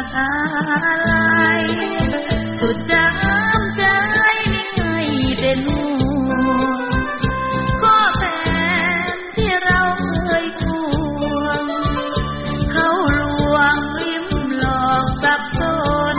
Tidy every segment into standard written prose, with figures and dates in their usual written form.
อะไรสุดจำใจไม่เป็นห่วงก็แฟนที่เราเคยควงเขาลวงลิ้มหลอกสับสน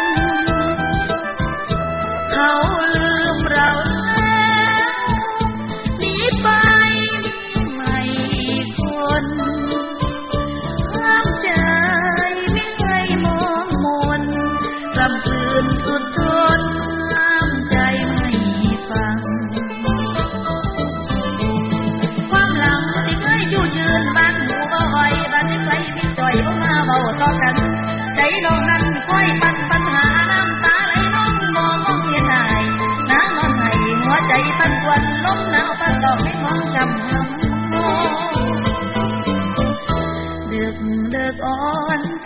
เขาลืมเราแล้วหนีไปไม่คนห้ามใจไม่ให้มองมนกำคืนสุดทนห้ามใจไม่ฟังความหลังที่เคยอยู่ชื่นบ้านหมู่ก็อ้อยบ้านที่ใครที่จ่อยก็มาเบาต่อกันใจน้องนั้นคอยปัญหาน้ำตาไหลน้องมองเห็นหายน้ำนอนให้หัวใจปั่นป่วนลมหนาวพัดดอกให้มองจำเลิกอ่อน